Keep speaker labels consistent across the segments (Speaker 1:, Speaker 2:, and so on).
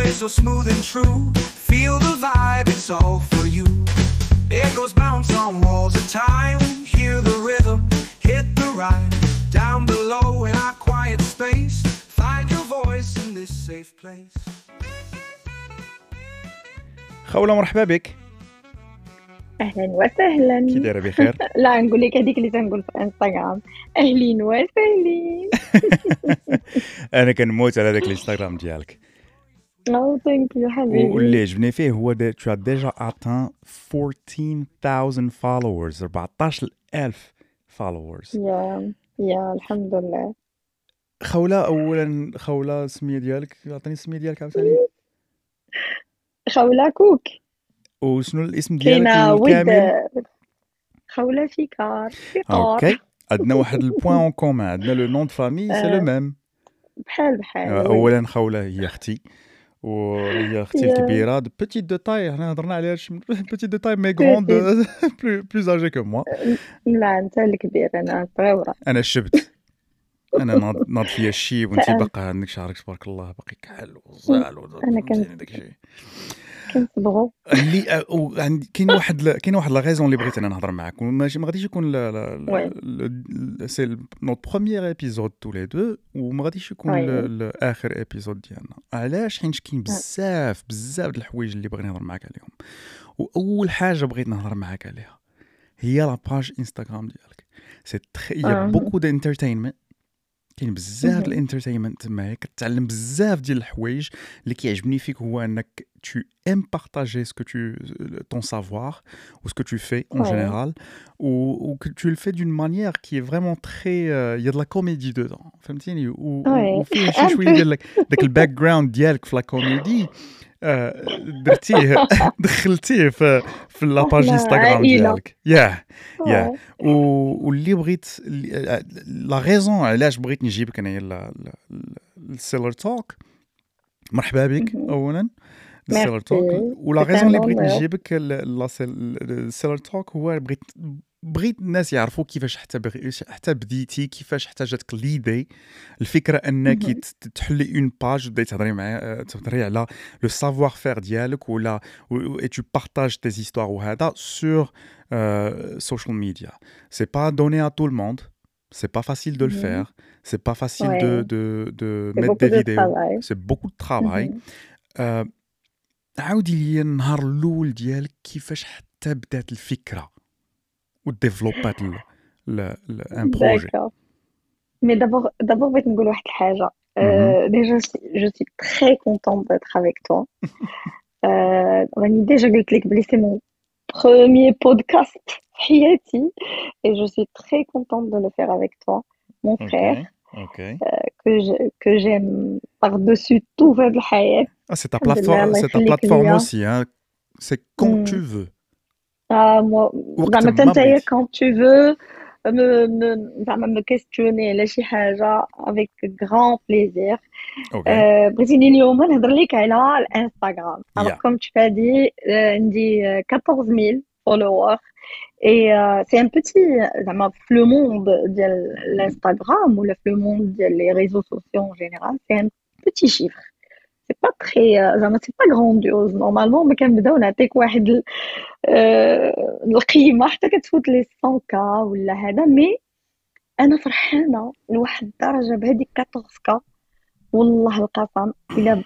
Speaker 1: always so smooth and true. Feel the vibe, it's all for you. Echoes bounce on walls of time. Hear the rhythm, hit the ride. Down below in our quiet space, find your voice in this safe place.
Speaker 2: خولة مرحبا بك.
Speaker 3: اهلا وسهلا.
Speaker 2: كي دايره بخير؟
Speaker 3: لا نقول لك هذيك اللي تنقول في انستغرام اهلين وسهلين.
Speaker 2: انا كنموت على داك الانستغرام ديالك.
Speaker 3: او ثانك يو حبيبي.
Speaker 2: واللي عجبني فيه هو tu as déjà atteint 14,000 followers 14,000 followers.
Speaker 3: يا الحمد لله.
Speaker 2: خولة السميه ديالك عطيني السميه ديالك عاوتاني.
Speaker 3: خولة كوك.
Speaker 2: وشنو الاسم ديالك
Speaker 3: كاينه
Speaker 2: الكامل؟
Speaker 3: خولة فيكار.
Speaker 2: اوكي عندنا واحد البوين اون كومان، عندنا لو نون دو فامي سي لو ميم.
Speaker 3: بحال
Speaker 2: اولا خولة هي اختي وهي اختي الكبيره دو بيتيت دو تاي، حنا هضرنا عليها بيتيت دو تاي مي غروند بلوز اجي كو موا.
Speaker 3: لا انت الكبير انا صغيره.
Speaker 2: انا الشبت، انا ناض فيا الشيب وانت باقا عندك شعرك تبارك الله باقي كحل وزال
Speaker 3: انا
Speaker 2: داك الشيء
Speaker 3: كنصبغوا
Speaker 2: اللي عندي. كاين واحد لا غيزون اللي بغيت انا نهضر معاك، ماشي ما غاديش يكون سي نوت بروميير ايبيزود تو لي دو، وما غاديش يكون اخر ايبيزود ديالنا. علاش؟ حيت كاين بزاف د الحوايج اللي بغيت نهضر معاك عليهم. واول حاجه بغيت نهضر معاك عليها هي لا باج انستغرام ديالك. سي يا بوكو دانترتينمنت، كاين بزاف الانترتينمنت تما، كتعلم بزاف ديال الحوايج. اللي كيعجبني فيك هو انك tu aimes partager ce que ton savoir ou ce que tu fais en général, ou que tu le fais d'une manière qui est vraiment très il y a de la comédie dedans, فهمتيني؟ وفيه شي شويه ديال داك الباك جراوند ديالك في لا كوميدي درتيه دخلتيه في لاباج انستغرام ديالك. يا واللي بغيت لا غيزون علاش بغيت نجيبك انايا السيلر توك. مرحبا بك اولا السيلر توك. ولا غيزون اللي بغيت نجيبك السيلر توك هو بغيت الناس يعرفوا كيفاش حتى بديتي، كيفاش حتى جاتك ليدي الفكره انك تحلي اون باج وتبداي تهضري على لو سافوار فير ديالك ولا اي تو بارطاج تي هيستوار وهذا سور سوشيال ميديا. سي با دوني ا تو الموند، c'est pas facile de le faire, c'est pas facile de mettre des vidéos, c'est beaucoup de travail. عاودي لي النهار الاول ديالك كيفاش حتى بدات الفكره وديفلوبات ان بروجي.
Speaker 3: مي دابور بغيت نقول واحد الحاجه. déjà je suis très contente d'être avec toi. راني déjà قلت لك بلي c'est mon premier podcast في حياتي et je suis très contente de le faire avec toi, mon frère. Que j'aime par-dessus tout في الحياه.
Speaker 2: C'est ta plateforme aussi, hein. C'est quand tu veux.
Speaker 3: moi زعما تنتايا quand tu veux زعما me questionner على شي حاجه avec grand plaisir. بغيتيني اليوم نهضر لك على الانستغرام. alors comme tu as dit عندي 14000 followers et c'est un petit زعما في le monde ديال الانستغرام ولا في le monde ديال les réseaux sociaux en général, c'est un petit chiffre. c'est pas très زعما c'est pas grandiose. normalement ما كنبداو نعطيك واحد القيمه حتى كتفوت لي 100k ولا هذا. مي انا فرحانه لواحد الدرجه بهذيك 14k والله القسم. الا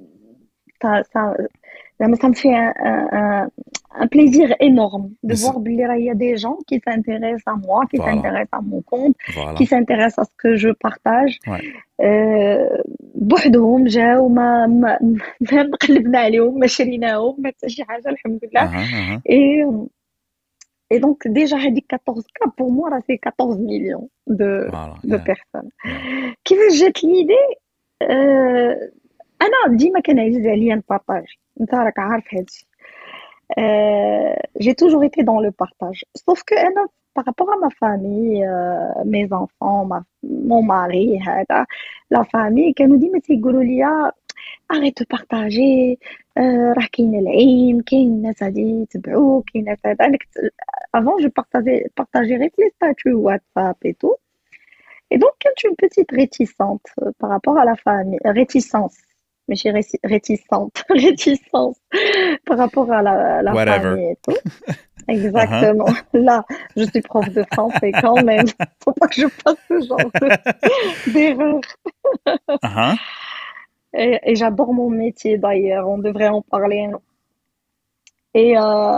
Speaker 3: زعما ça me fait un plaisir énorme de voir بلي راه y a des gens qui s'intéressent à moi, qui s'intéressent à mon compte, qui s'intéressent à ce que je partage. بوحدهم جاو ما قلبنا عليهم ما شريناهم ما حتى شي حاجه الحمد لله. et donc déjà هذيك 14k pour moi راه c'est 14 millions de personnes. كيفاش جات ليدي؟ انا ديما كنعجز عليا نبارطاج، انت راك عارف هادشي. j'ai toujours été dans le partage, sauf que انا par rapport à ma famille, mes enfants, mon mari, هذا la famille كانوا ديما تيقولوا لي arrête de partager, راه كاين العين، كاين الناس غادي يتبعوك، كاين ناس هذا. انا كنت avant je partageais غير les statuts WhatsApp et tout. Et donc, quand tu es une petite réticente par rapport à la famille, réticence ماشي réticente réticence par rapport à la
Speaker 2: Whatever.
Speaker 3: famille et tout.
Speaker 2: Uh-huh.
Speaker 3: Exactement. Là, je suis prof de français quand même. Faut pas que je fasse ce genre d'erreur.
Speaker 2: Uh-huh.
Speaker 3: Et j'adore mon métier d'ailleurs. On devrait en parler. Et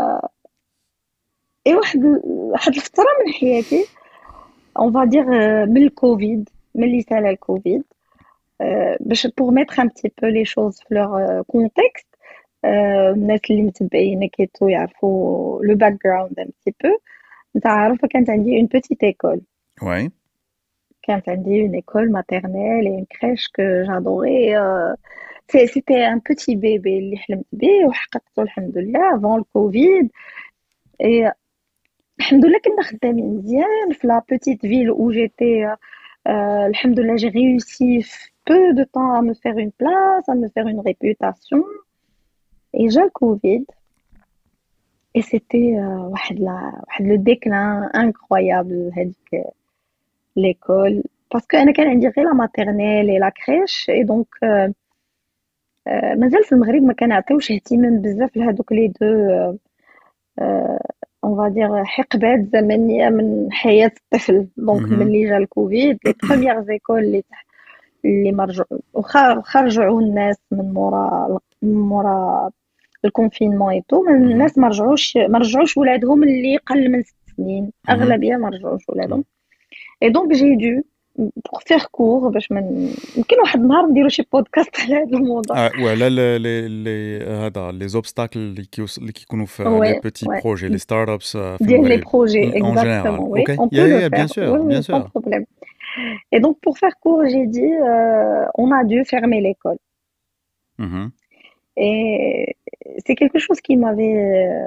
Speaker 3: واحد الفترة من حياتي on va dire من الكوفيد ملي سالا الكوفيد باش pour mettre un petit peu les choses في leur contexte الناس اللي متبعينك كيتو يعرفوا le background un petit peu. انت عارفة كانت عندي une petite école.
Speaker 2: Ouais.
Speaker 3: كانت عندي une école maternelle et une crèche que j'adorais. C'était un petit bébé اللي حلمت بيه وحققته الحمد لله avant le Covid. Et الحمد لله كنا خدامين مزيان في la petite ville où j'étais. الحمد لله j'ai réussi peu de temps à me faire une place, à me faire une réputation. Et j'ai le Covid. Et c'était واحد le déclin incroyable هذيك l'école. Parce que أنا كان عندي غير la maternelle et la crèche. Et donc مازال في المغرب ما كنعطيوش اهتمام بزاف لهذوك لي دو on va dire حقبات زمنية من حياة الطفل. دونك
Speaker 2: Mhm.
Speaker 3: ملي جا الكوفيد لي بروميير زيكول اللي خرجوا الناس من مورا الكونفينمون اي تو. الناس ما رجعوش ولادهم اللي قل من 6 سنين. اغلبيه ما رجعوش ولادهم. اي دونك جي دو pour faire court باش يمكن واحد النهار نديرو شي بودكاست على هذا الموضوع.
Speaker 2: ولا هذا لي زوبستاكل اللي كيكونوا في لي بيتي بروجي لي ستارت ابس في
Speaker 3: ديال لي
Speaker 2: المغرب
Speaker 3: بروجي
Speaker 2: en général.
Speaker 3: exactement. Oui,
Speaker 2: OK.
Speaker 3: on peut le
Speaker 2: Yeah, bien
Speaker 3: faire.
Speaker 2: sûr,
Speaker 3: Oui,
Speaker 2: bien
Speaker 3: oui, sans
Speaker 2: sûr.
Speaker 3: problème. Et donc pour faire court, j'ai dit on a dû fermer l'école.
Speaker 2: Mhm.
Speaker 3: Et c'est quelque chose qui m'avait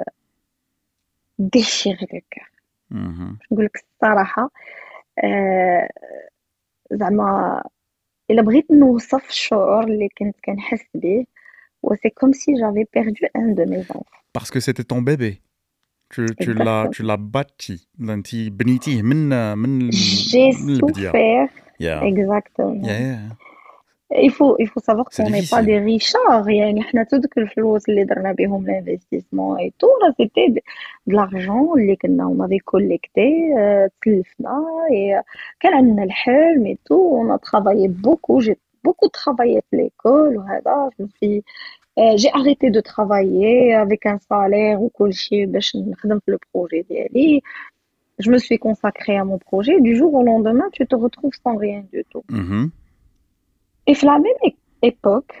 Speaker 3: déchiré le cœur.
Speaker 2: Mhm.
Speaker 3: نقول لك الصراحة زعما إلا بغيت نوصف الشعور اللي كنت كنحس به c'est comme si j'avais perdu un de mes enfants.
Speaker 2: Parce que c'était ton bébé. Tu l'as bâti. انت بنيتيه من
Speaker 3: J'ai
Speaker 2: البداية.
Speaker 3: souffert.
Speaker 2: Yeah.
Speaker 3: Exactement.
Speaker 2: Yeah.
Speaker 3: Il faut savoir
Speaker 2: C'est
Speaker 3: qu'on n'est pas
Speaker 2: difficile.
Speaker 3: des richards. يعني حنا تودك الفلوس اللي درنا بهم l'investissement et tout là c'était de l'argent اللي كنا on avait collecté تلفنا et كان عندنا الحلم et tout. On a travaillé beaucoup. J'ai beaucoup travaillé في l'école وهذا. J'ai arrêté de travailler avec un salaire وكل شيء باش نخدم في le projet ديالي. Je me suis consacrée à mon projet. Du jour au lendemain, tu te retrouves sans rien du tout.
Speaker 2: Mhm.
Speaker 3: Et à la même époque,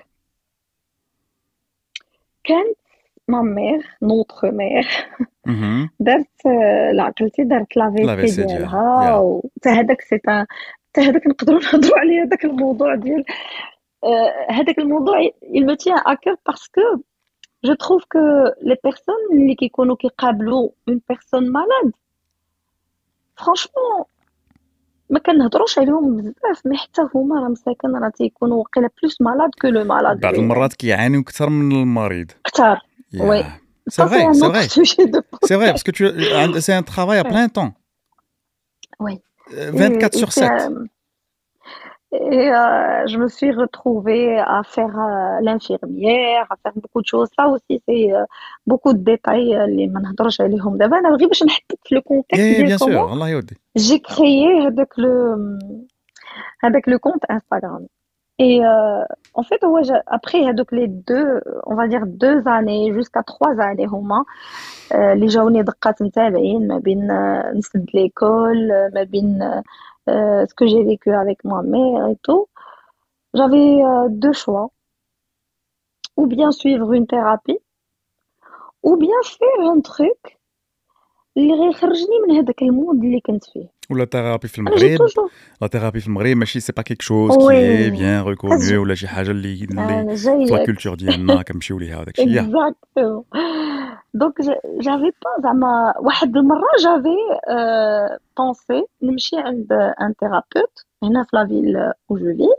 Speaker 3: quand ma mère, notre mère,
Speaker 2: Mhm.
Speaker 3: دارت العقلتي دارت
Speaker 2: La
Speaker 3: لافيسي
Speaker 2: vaisselle,
Speaker 3: ديالها
Speaker 2: yeah.
Speaker 3: حتى هذاك حتى هذاك نقدروا نهضروا عليه هذاك الموضوع ديال هذاك الموضوع il me tient à cœur parce que je trouve que les personnes اللي كيكونوا كيقابلوا une personne malade franchement ما كنهضروش عليهم بزاف. مي حتى هما راه مساكن راه تيكونوا واقيلا بلوس مالاد كو لو مالاد.
Speaker 2: بعض المرات كيعانيو أكثر من المريض.
Speaker 3: كثار.
Speaker 2: Yeah.
Speaker 3: وي
Speaker 2: C'est vrai, c'est vrai. C'est vrai, parce que c'est un travail à plein temps.
Speaker 3: Oui.
Speaker 2: 24 sur 7.
Speaker 3: Et je me suis retrouvée à faire l'infirmière, à faire beaucoup de choses. Ça aussi, c'est beaucoup de détails اللي ما نهضرش عليهم دابا. أنا غير باش نحطك في le contexte ديال
Speaker 2: bien sûr,
Speaker 3: comment
Speaker 2: الله يودي.
Speaker 3: j'ai créé هذاك le compte Instagram. Et en fait, après les on va dire 2 années jusqu'à 3 années هما اللي جاوني دقات متابعين ما بين نسد l'école ما بين ce que j'ai vécu avec ma mère et tout. J'avais 2 choix. Ou bien suivre une thérapie ou bien faire un truc اللي غيخرجني من هذاك المود اللي كنت فيه.
Speaker 2: ولا ثيرابي في
Speaker 3: أنا j'ai
Speaker 2: المغرب
Speaker 3: toujours
Speaker 2: لا ثيرابي في المغرب ماشي سي با كيك شوز كي
Speaker 3: وي
Speaker 2: بيان ريكونو
Speaker 3: كتج...
Speaker 2: ولا شي حاجه اللي
Speaker 3: أنا
Speaker 2: في لا
Speaker 3: جايك
Speaker 2: كولتور ديالنا كنمشيو ليها وداك الشيء.
Speaker 3: exactement. Donc j'avais pas زعما واحد المرة j'avais pensé نمشي عند un thérapeute هنا في la ville où je vis.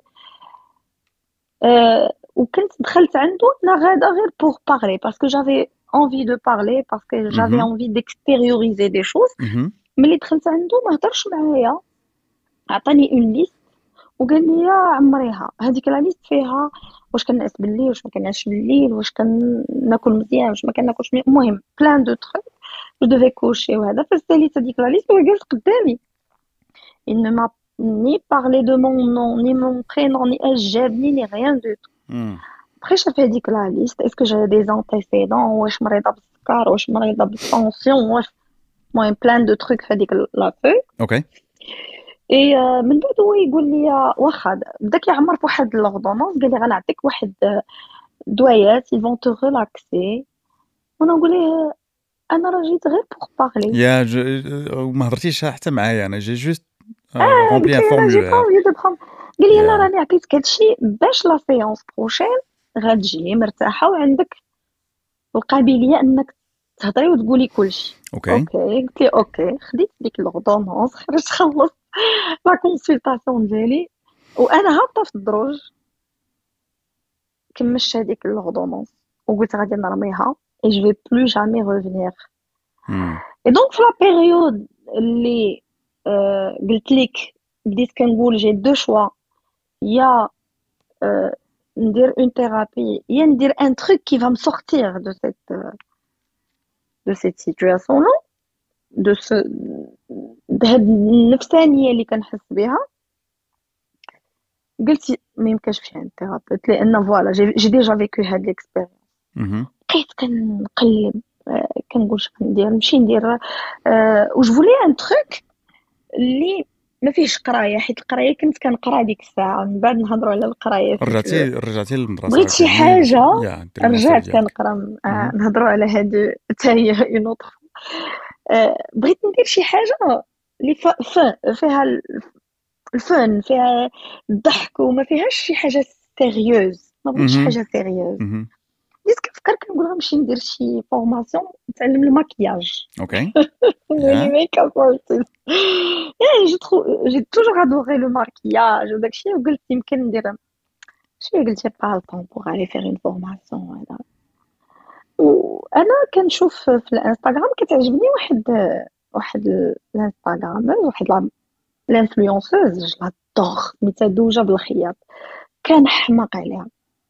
Speaker 3: وكنت دخلت عنده أنا غادا غير pour parler parce que j'avais envie de parler parce que j'avais envie d'extérioriser des choses. ملي دخلت عنده ما هضرش معايا عطاني اون ليست وقال لي عمريها هذيك لا ليست فيها واش كنعس بالليل واش ما كنعسش بالليل واش كناكل مزيان واش ما كناكلش مزيان المهم بلان دو تروك جو ديفي كوشي وهذا فساليت هذيك لا ليست وجلست قدامي il ne m'a ni parlé de mon nom ni mon prénom ni âge جابني ni rien du tout après شاف هذيك لا ليست est-ce que j'avais des antécédents واش مريضه بالسكر واش مريضه بالطونسيون واش المهم بلان دو تروك في هذيك لا فوي
Speaker 2: اوكي
Speaker 3: اي من بعد هو يقول لي واخا بدا كيعمر في واحد لوردونونس قال لي غنعطيك واحد دوايات ils vont te relaxer وانا نقول ليه انا راه جيت غير بوغ بارلي
Speaker 2: يا ما هضرتيش حتى معايا انا جي جوست رومبلي ان فورمولير
Speaker 3: قال لي يلا راني عطيتك هادشي باش لا سيونس بروشين غتجي مرتاحه وعندك القابليه انك تهضري وتقولي كلشي
Speaker 2: اوكي
Speaker 3: قلت لي اوكي خديت ديك لوردونونس خرجت خلصت لا كونسلطاسيون ديالي وانا هابطه في الدروج كمشت هذيك لوردونونس وقلت غادي نرميها اي جو في بلو جامي ريفينير اي دونك في لا بيريود اللي قلت لك بديت كنقول جي دو شوا يا ندير اون ثيرابي يا ندير ان تروك كي فا me sortir de cette situation là de هاد النفسانيه اللي كنحس بها قلت ما يمكنش نمشي عند ثيرابيوت لان فوالا جي ديجا فيكو هاد ليكسبيريونس بقيت كنقلب كنقول اش غندير نمشي ندير وج فولي ان تروك اللي ما فيهش قرايه حيت القرايه كنت كنقرا ديك الساعه من بعد نهضروا على القرايه
Speaker 2: رجعتي للمدرسه
Speaker 3: بغيت شي حاجه رجعت كنقرا نهضروا على هادو حتى هي اون اوتر بغيت ندير شي حاجه اللي فيها الفن فيها الضحك وما فيهاش شي حاجه سيريوز ما بغيتش حاجه سيريوز بديت كنفكر كنقول غنمشي ندير شي فورماسيون نتعلم الماكياج
Speaker 2: اوكي
Speaker 3: ميك اب ارتست جي توجور ادوري لو ماكياج وداكشي وقلت يمكن ندير شويه قلت با الطون بوغ علي فيغ اون فورماسيون هذا وانا كنشوف في الانستغرام كتعجبني واحد الانستغرامر واحد لانفلونسوز جلادور سميتها دوجه بالخياط كان حماق عليها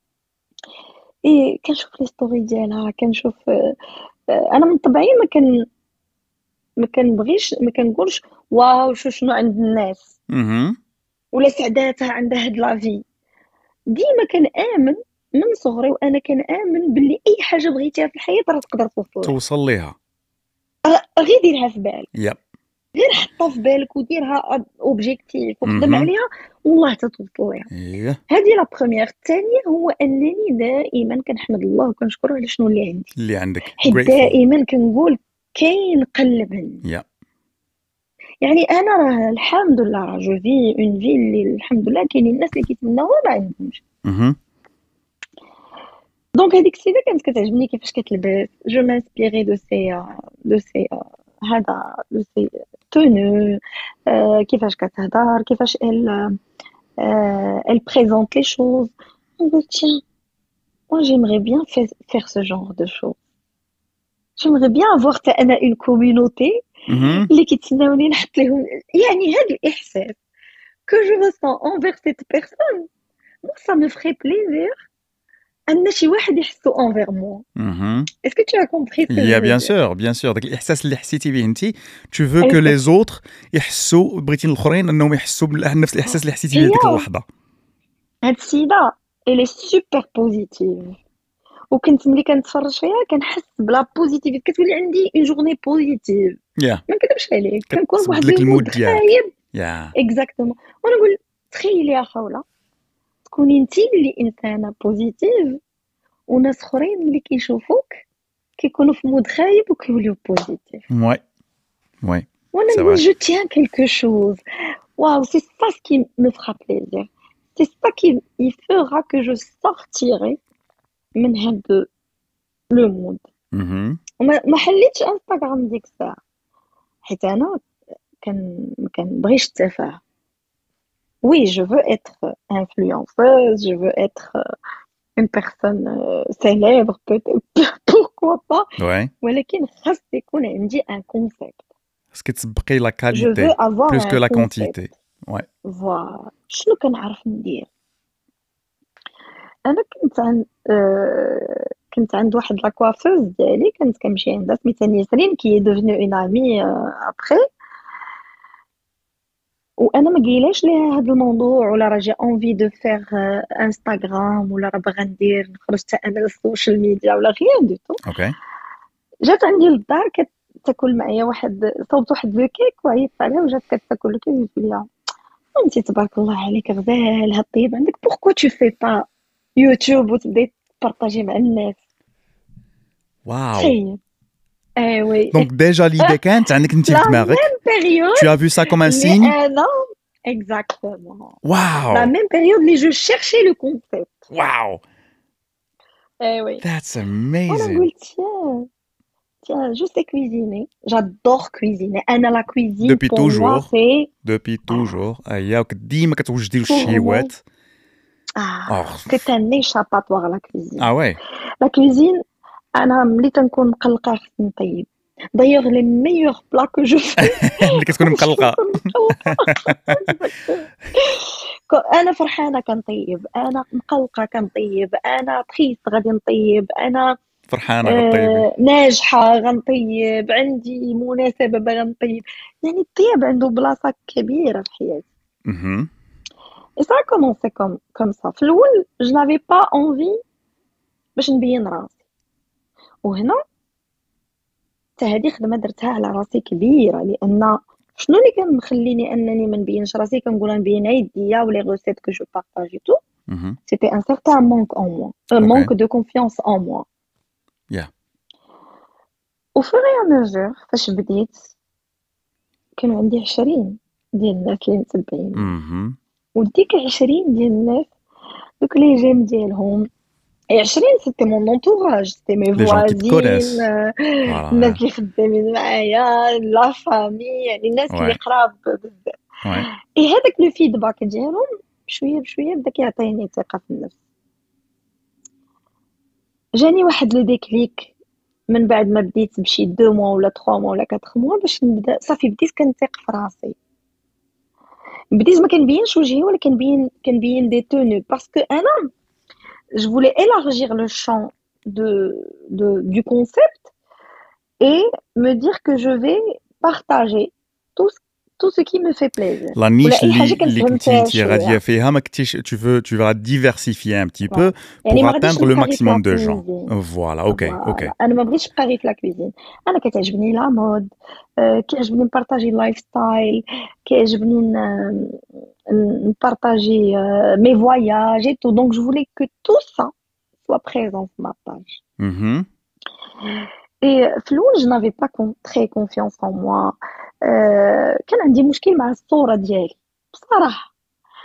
Speaker 3: كنشوف لي ستوري ديالها كنشوف انا من طبعي ما كنبغيش ما كنقولش واو شنو عند الناس ولا سعداتها عندها هاد لافي ديما كنآمن من صغري وانا كنآمن باللي اي حاجه بغيتيها في الحياه راه تقدر
Speaker 2: توصل ليها
Speaker 3: غير ديرها في بالك غير حطها في بالك وديرها اوبجيكتيف وخدم عليها والله تتوصل ليها هذه لا بروميير. الثانيه هو انني دائما كنحمد الله وكنشكره على شنو اللي عندك حيت دائما كنقول كاين قلب عندي يعني انا راه الحمد لله راه جو في اون في اللي الحمد لله كاينين الناس اللي كيتمناوها ما عندهمش دونك هذيك السيده كانت كتعجبني كيفاش كتلبس جو مانسبيري دو سي هذا دو سي تونو كيفاش كتهضر كيفاش elle présente les choses on dit tiens moi j'aimerais bien faire ce genre de choses j'aimerais bien avoir انا une communauté اللي كيتسناوني نحط لهم يعني هذا الاحساس que je ressens envers cette personne moi ça me ferait plaisir ان شي واحد يحسو envers moi est-ce que tu as compris ça
Speaker 2: bien sûr داك الاحساس اللي حسيتي به انت tu veux que les autres يحسوا بغيتي الاخرين انهم يحسوا بنفس الاحساس اللي حسيتي به ديك اللحظه
Speaker 3: هاد السيده elle est super positive وكنت ملي كنتفرج فيها كنحس بلا بوزيتيف كتولي عندي اون جورني بوزيتيف ما نكذبش عليك كنكون بواحد المود خايب اكزاكتومون وانا نقول تخيلي يا خوله تكوني انت اللي انسانه بوزيتيف وناس اخرين اللي كيشوفوك كيكونوا في مود خايب وكيوليو بوزيتيف
Speaker 2: وانا
Speaker 3: نقول جو تيان كلكو شوز واو سي سا سكي مي فera plaisir c'est ça qui fera que je sortirai من هاد لو مود ما حليتش انستغرام ديك الساعه حيت انا كنبغيش التفاهه oui je veux être influenceuse je veux être une personne célèbre peut-être pourquoi pas ولكن خاص يكون عندي un concept
Speaker 2: خاصك تسبقي لا كاليتي plus que la quantité
Speaker 3: voilà شنو كنعرف ندير انا كنت عند واحد لاكوافوز ديالي، كنت كنمشي عندها سميتها نيسرين كي ديفنو اون امي ابخي. وانا ما قايلاش ليها هذا الموضوع، ولا راه جي اونفي دو فيغ انستغرام، ولا راه باغا ندير نخرج حتى انا للسوشيال ميديا ولا غيان دو تو.
Speaker 2: اوكي.
Speaker 3: جات عندي للدار كتاكل معايا صوبت واحد لو كيك وعيطت عليها وجات كتاكل الكيك، قلت لها انت تبارك الله عليك غزال، هاد الطيب عندك، بوركوا تو في با يوتيوب وتبداي تبارطاجي مع الناس.
Speaker 2: واو.
Speaker 3: تخيل. Eh oui.
Speaker 2: Donc déjà l'idée كانت عندك انت في
Speaker 3: La
Speaker 2: دماغك.
Speaker 3: même période.
Speaker 2: Tu as vu ça comme un
Speaker 3: Mais
Speaker 2: signe?
Speaker 3: non, exactement.
Speaker 2: Wow.
Speaker 3: La même période, mais je cherchais le concept.
Speaker 2: Wow.
Speaker 3: Eh oui.
Speaker 2: That's
Speaker 3: On a
Speaker 2: amazing.
Speaker 3: dit, tiens, je sais cuisiner. J'adore cuisiner. Anna, la cuisine,
Speaker 2: Depuis
Speaker 3: pour
Speaker 2: toujours.
Speaker 3: moi, c'est...
Speaker 2: Depuis toujours. اياك ديما كتوجدي
Speaker 3: Pour moi,
Speaker 2: الشيوات.
Speaker 3: c'est un échappatoire, la cuisine.
Speaker 2: Ah ouais.
Speaker 3: La cuisine, أنا ملي تنكون مقلقة خصني نطيب. D'ailleurs, les meilleurs plats que je fais,
Speaker 2: اللي كتكون مقلقة.
Speaker 3: انا فرحانه كنطيب، انا مقلقه كنطيب، انا تخيست غادي نطيب، انا
Speaker 2: فرحانة غطيبي.
Speaker 3: ناجحه غنطيب، عندي مناسبه باغا نطيب. يعني الطياب عنده بلاصه كبيره في حياتي. et ça a commencé comme ça. في الاول je n'avais pas envie باش نبين راسي، وهنا حتى هذه خدمه درتها على راسي كبيره، لان شنو اللي كان مخليني انني ما نبينش راسي، كنقول نبين يديا ولي غوسيت كو جو بارطاجي تو. C'était un certain manque en moi, un manque de confiance en moi.
Speaker 2: Yeah.
Speaker 3: Au fur et à mesure فاش بديت كانوا عندي 20 ديال الناس اللي متبعين، وديك 20 ديال الناس دوك لي جيم ديالهم. Et 20 c'était mon entourage, c'était mes voisines, الناس اللي خدامين معايا، لا فامي، يعني الناس اللي قراب بزاف. اي هذاك لو فيدباك ديالهم بشويه بشويه بدا كيعطيني ثقه في النفس. جاني واحد لو ديكليك من بعد ما بديت بشي 2 موا ولا 3 موا ولا 4 موا باش نبدا صافي بديت كنثق في راسي. بديت ما كنبينش وجهي ولا كنبين دي تونو باسكو انا je voulais élargir le champ du concept et me dire que je vais partager tout ce qui me fait plaisir.
Speaker 2: La niche اللي كنتي غاديه فيها ما كنتيش tu vas diversifier un petit peu pour atteindre le maximum de gens. Voilà, OK.
Speaker 3: انا ما بغيتش بقى غير في لا كويزين، انا كتعجبني لا مود، كيعجبني نبارطاجي اللايف ستايل، كيعجبني نبارطاجي mes voyages et tout. Donc je voulais que tout ça soit présent sur ma page. Et في الاول je n'avais pas très confiance en moi. كان عندي مشكل مع الصورة ديالي بصراحة.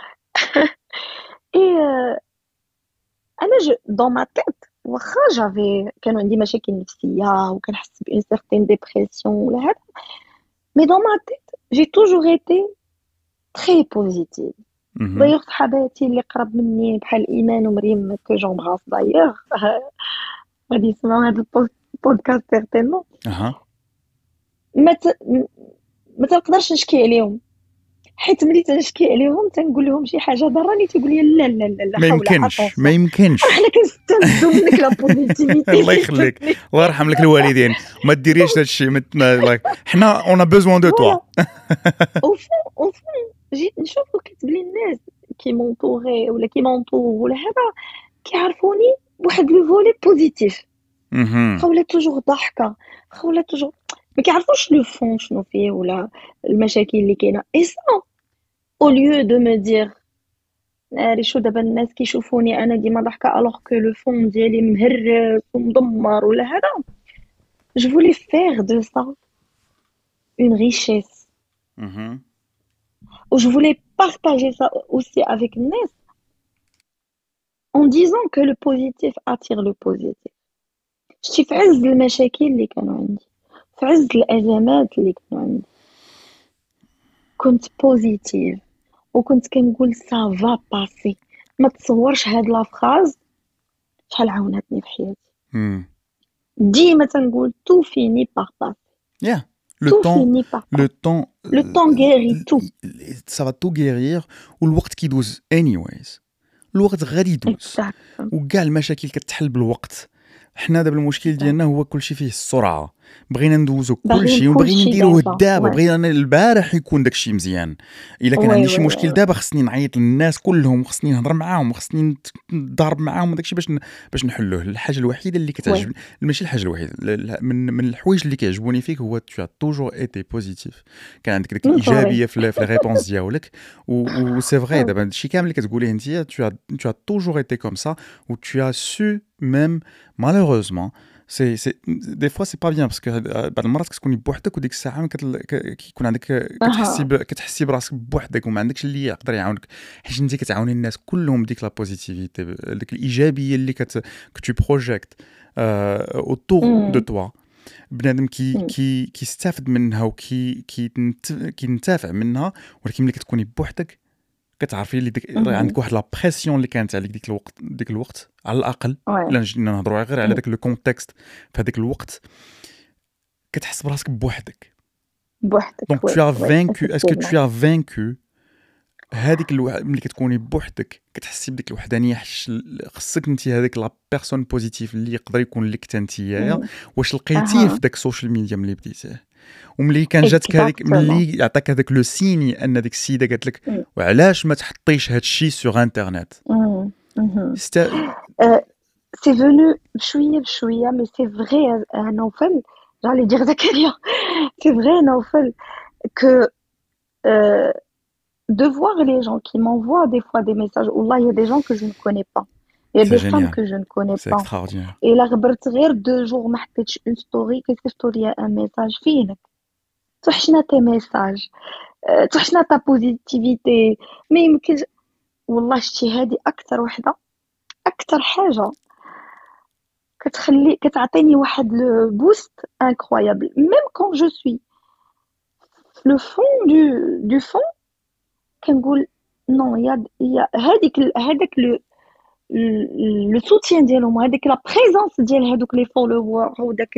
Speaker 3: et أنا dans ma tête واخا كانوا عندي مشاكل نفسية وكنحس بune certaine dépression ولا هذا، mais dans ma tête j'ai toujours été très positive. d'ailleurs صحاباتي اللي قرب مني بحال إيمان ومريم que j'embrasse d'ailleurs غادي يسمعوا هذا البودكاست certainement. ما تنقدرش نشكي عليهم، حيت ملي تنشكي عليهم تنقول لهم شي حاجه ضراني تيقول لي لا لا لا لا
Speaker 2: ما يمكنش
Speaker 3: حنا كنستافدوا منك لا بوزيتيفيتي.
Speaker 2: الله يخليك الله يرحم لك الوالدين، ما ديريش هذا الشيء، حنا اون ا بوزوان دو توا.
Speaker 3: او فون جيت نشوفو كتب لي الناس كي مونطوري ولا كي مونطور ولا هذا كيعرفوني بواحد لو فولي بوزيتيف، خوله توجور ضحكه، خوله توجور ما كيعرفوش لو فون شنو فيه ولا المشاكل اللي كاينه. اي سا او ليو دو مو دير ناري شو دابا الناس كيشوفوني انا ديما ضحكه الوغ كو لو فون ديالي مهرس ومدمر ولا هذا. جو فولي فير دو سا اون ريشيس و جو فولي بارطاجي سا اوسي افيك الناس en disant que le positif attire le positif. شتي في عز المشاكل اللي كانوا عندي، في عز الأزمات اللي كانوا عندي، كنت بوزيتيف وكنت كنقول سافا باسي. ما تصورش هاد لا فراز شحال عاونتني في حياتي. ديما تنقول تو فيني باغ باسي.
Speaker 2: Le
Speaker 3: temps guérit tout.
Speaker 2: Ça va tout guérir والوقت كيدوز anyways. الوقت غادي يدوز
Speaker 3: Exactement.
Speaker 2: وكاع المشاكل كتحل بالوقت. حنا دابا المشكل ديالنا هو كلشي فيه السرعه، بغينا ندوزو كلشي وبغينا نديروه دابا، بغينا انا البارح يكون داكشي مزيان. الا كان عندي شي مشكل دابا خصني نعيط للناس كلهم، خصني نهضر معاهم، خصني نضارب معاهم داكشي باش نحلوه. الحاجه الوحيده اللي كتعجبني، ماشي الحاجه الوحيده، من الحوايج اللي كيعجبوني فيك هو tu as toujours été positif. كان عندك ديك الايجابيه في لي ريبونس ديالك و سي فري. دابا هادشي كامل اللي كتقوليه انت tu as toujours été comme ça ou tu as su même malheureusement des fois c'est pas bien parce que بعض المرات كتكوني بوحدك وديك الساعه كيكون عندك كتحسي براسك بوحدك وما عندكش اللي يقدر يعاونك، حيت انت كتعاوني الناس كلهم بديك لا بوزيتيفيتي، ديك الايجابيه اللي كتو بروجيكت اوتور دو توا. بنادم كيستافد منها كينتفع منها، ولكن ملي كتكوني بوحدك كتعرفي اللي عندك واحد لا بريسيون اللي كانت عليك ديك الوقت على الاقل. الا جينا نهضروا غير على داك لو كونتكست في هذاك الوقت، كتحس براسك بوحدك. دونك tu as vaincu. Est-ce que tu as vaincu هذيك ملي كتكوني بوحدك كتحسي بديك الوحدانيه، خصك انت هذيك لا بيرسون بوزيتيف اللي يقدر يكون لك تنتيا. واش لقيتيه في داك السوشيال ميديا ملي بديتيه، وملي كان جاتك هذيك ملي يعطيك هذاك لو سيني ان ديك السيده قالت لك وعلاش ما تحطيش هذا الشيء سور انترنت؟
Speaker 3: سي فونو بشويه بشويه، مي سي فري نوفل. j'allais dire Zakaria, c'est vrai Naufel que de voir les gens qui m'envoient des fois des messages, ou là il y a des gens que je ne connais pas, il y a des femmes que je ne connais pas, et la غبرت غير 2 jours ما حطيتش une story كتبت لي un message فينك توحشنا تي ميساج، توحشنا تا بوزيتيفيتي. ما يمكنش والله شتي هذه اكثر وحده، اكثر حاجه كتعطيني واحد لو بوست انكرويابل. ميم كون جو سوي لو فون دو فون كنقول نو يا هذاك لو سوتيان ديالهم، هذيك لا بريزونس ديال هذوك لي فولوور وداك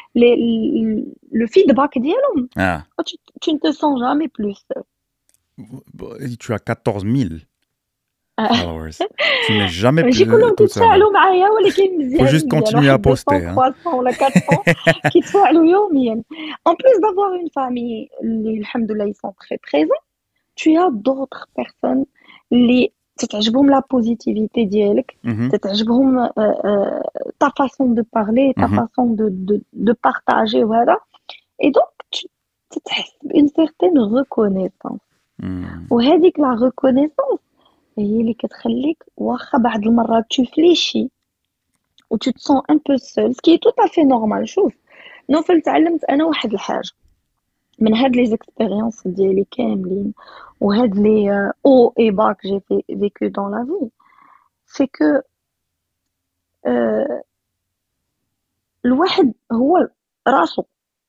Speaker 3: لو فيدباك ديالهم. tu ne te sens jamais plus seul.
Speaker 2: Tu as 14 000 followers. Tu n'es jamais plus
Speaker 3: كلهم كيتفاعلوا معايا، ولكن مزيان.
Speaker 2: Faut juste continuer à poster.
Speaker 3: 300 ولا 400 كيتفاعلوا يوميا. En plus d'avoir une famille اللي الحمد لله ils sont très présents, tu as d'autres personnes اللي تتعجبهم لا بوزيتيفيتي ديالك، تتعجبهم ta façon de parler, ta façon de partager, voilà. Et donc tu تحس بune certaine reconnaissance. وهذيك لا reconnaissance هي اللي كتخليك واخا بعض المرات تفليشي و tu te sens un peu seul, ce qui est tout à fait normal. شوف نوفل، تعلمت انا واحد الحاجه من هاد لي زيكسبيريونس ديالي كاملين وهاد لي او اي با que j'ai vécu dans la vie, c'est que الواحد هو راسو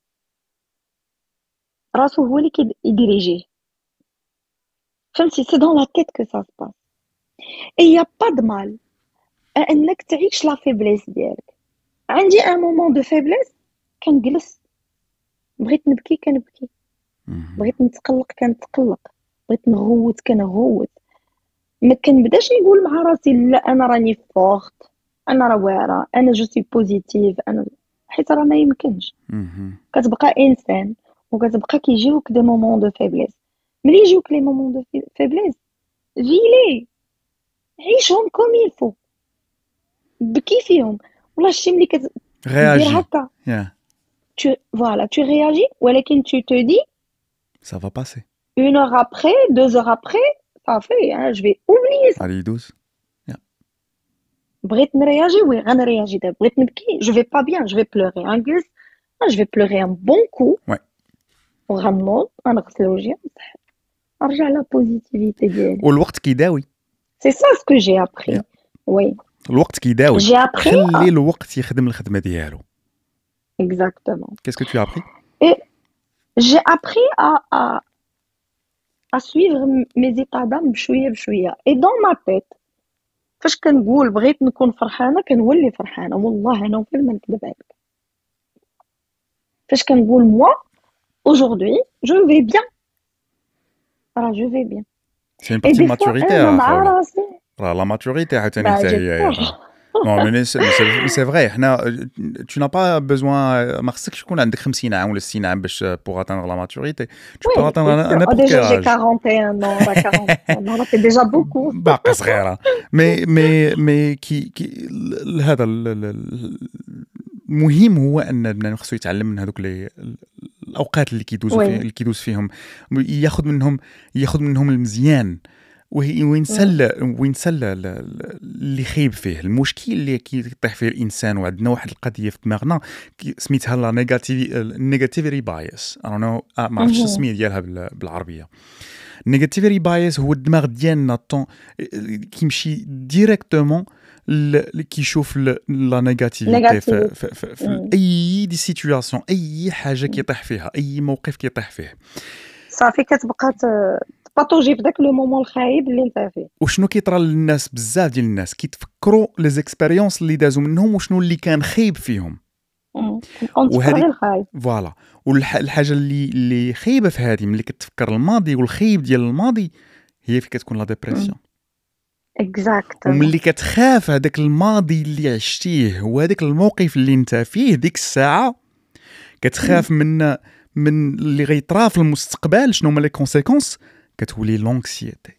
Speaker 3: هو اللي كيديريجيه، فهمتي؟ سي دون لا تيت كو سا سباس. اي يا با د مال انك تعيش لا فيبليس ديالك. عندي ان مومون دو فيبليس كنجلس، بغيت نبكي كنبكي، بغيت نتقلق كنتقلق، بغيت نغوت كنغوت. ما كنبداش نقول مع راسي لا انا راني فورت، انا راه واعره، انا جو سي بوزيتيف، انا حيت راه ما يمكنش. كتبقى انسان وكتبقى كيجيوك دي مومون دو فيبليس. ملي يجيوك لي مومون دو فيبليس فيلي عيشهم كوم يلفو، بكي فيهم. والله شتي ملي كتدير هكا tu voilà, tu réagis, ولكن tu te dis
Speaker 2: ça va passer.
Speaker 3: 1 heure après, 2 heures après, ça fait, hein, je vais oublier ça.
Speaker 2: Allez, douce.
Speaker 3: بغيت نرياجي، وي غنرياجي دابا. بغيت نبكي، je vais pas bien, je vais pleurer. انجلس je vais pleurer un bon coup.
Speaker 2: Ouais.
Speaker 3: وغنوض غنغسل وجهي ونصح نرجع لا بوزيتيفيتي ديالي.
Speaker 2: والوقت كيداوي.
Speaker 3: سي سا سكو جي ابري. وي
Speaker 2: الوقت كيداوي.
Speaker 3: خلي
Speaker 2: الوقت يخدم الخدمه ديالو.
Speaker 3: Exactement.
Speaker 2: Qu'est-ce que tu as appris?
Speaker 3: Et j'ai appris à suivre mes états d'âme بشويه بشويه. Et dans ma tête فاش كنقول بغيت نكون فرحانه كنولي فرحانه. والله انا وفي ما نكذب عليك. فاش كنقول moi aujourd'hui je vais bien. Alors je vais bien.
Speaker 2: C'est une partie de maturité.
Speaker 3: مع راسي
Speaker 2: راه لا ماتوريتي عاوتاني
Speaker 3: bah
Speaker 2: حتى هي
Speaker 3: j'espère.
Speaker 2: راه مي سي فري حنا tu n'as pas besoin ما خصكش يكون عندك 50 عام ولا 60 عام باش pour atteindre la maturité tu peux
Speaker 3: Oui,
Speaker 2: atteindre
Speaker 3: c'est
Speaker 2: à
Speaker 3: sûr. Oh,
Speaker 2: n'importe quel
Speaker 3: déjà, j'ai
Speaker 2: âge
Speaker 3: 41 ans. Bah, 41 ans, ça fait déjà beaucoup.
Speaker 2: باقا صغيره مي كي هذا المهم هو ان البنان خصو يتعلم من هذوك الاوقات اللي كيدوزوا فيه
Speaker 3: Oui.
Speaker 2: اللي كيدوز فيهم ياخذ منهم المزيان وينسى اللي خايب فيه المشكل اللي كيطيح فيه الانسان. وعندنا واحد القضيه في دماغنا سميتها لا نيجاتيفيتي بايس انا ما عرفتش السميه ديالها بالعربيه. نيجاتيفيتي بايس هو الدماغ ديالنا كيمشي ديريكتومون كيشوف لا نيجاتيفيتي في اي دي سيتوياسيون اي حاجه كيطيح فيها اي موقف كيطيح فيه
Speaker 3: صافي كتبقى تباطوجي في داك لو مومون الخايب اللي انت فيه.
Speaker 2: وشنو كيطرى للناس بزاف ديال الناس كيتفكروا لي زيكسبيريونس اللي دازوا منهم وشنو اللي كان خايب فيهم
Speaker 3: وهذه
Speaker 2: فوالا. والحاجه اللي خايبه في هذه ملي كتفكر الماضي والخايب ديال الماضي هي فين كتكون لا ديبرسيون.
Speaker 3: اكزاكتلي.
Speaker 2: وملي كتخاف هذاك الماضي اللي عشتيه وهذاك الموقف اللي انت فيه ديك الساعه كتخاف من اللي غيطرا في المستقبل شنو هما لي كونسيكونس كتولي لونكسيتي.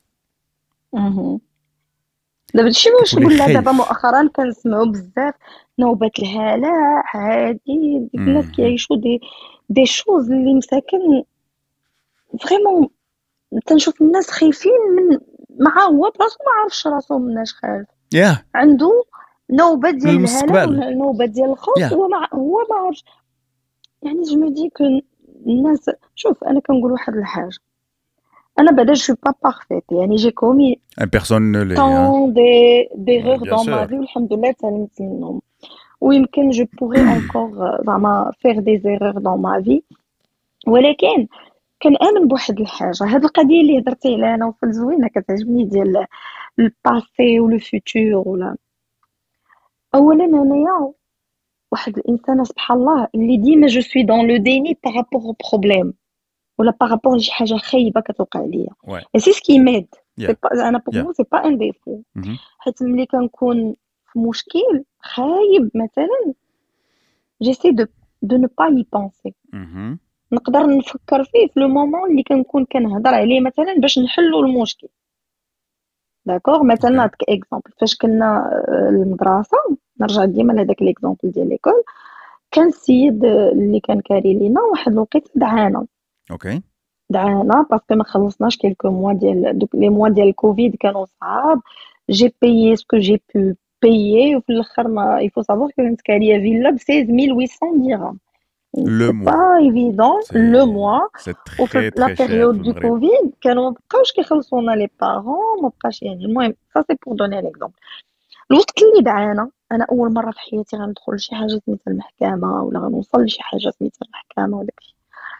Speaker 3: دابا شي واش نقول لها دابا مؤخرا كنسمعوا بزاف نوبات الهلع عادي ديك الناس كيعيشوا دي شوز اللي مساكن فريمون تنشوف الناس خايفين من مع هو براسو ما عارفش راسو مناش خايف عنده نوبه ديال الهلع ونوبه ديال الخوف هو ما عارفش. يعني جو مو دي كو الناس شوف انا كنقول واحد الحاجه انا بعدا جو با بارفيت يعني جي كومي
Speaker 2: بيرسون نو لي
Speaker 3: دي غور دون ما في والحمد لله تعلمت منهم ويمكن جو بوغي انكور زعما فيغ دي زيرور دون ما في ولكن كنآمن بواحد الحاجه. هاد القضيه اللي هضرتي عليها انا وفي الزوينه كتعجبني ديال الباسي ولو فيتور ولا اولا انايا واحد الانسان سبحان الله اللي ديما جو سوي دون لو ديني بارابور او بروبليم ولا بارابور لشي حاجه خايبه كتوقع ليا سي سكي ميد انا بوغ مو سي با ان ديفو حيت ملي كنكون في مشكل خايب مثلا جيسي دو نو با يي بونسي نقدر نفكر فيه في لو مومون اللي كنكون كنهضر عليه مثلا باش نحلوا المشكل. داكوغ مثلا نعطيك اكزامبل فاش كنا المدرسه نرجع ديما لهداك ليكزامبل ديال ليكول كان السيد اللي كان كاري لينا واحد الوقيته دعانا دعانا باسكو ما خلصناش كيلكو موا ديال دوك لي موا ديال الكوفيد كانوا صعاب جي بيي سكو جي بو بيي وفي الاخر ما يفو سافوار كنت كاريه فيلا ب 16800 درهم
Speaker 2: le mois
Speaker 3: pas évident le mois
Speaker 2: وفي
Speaker 3: la période du covid كانوا مابقاوش كيخلصونا لي بارون مابقاش يعني المهم ça c'est pour donner un exemple. الوقت اللي دعانا انا اول مره في حياتي غندخل لشي حاجه سميتها المحكمه ولا غنوصل لشي حاجه سميتها المحكمه ولا داكشي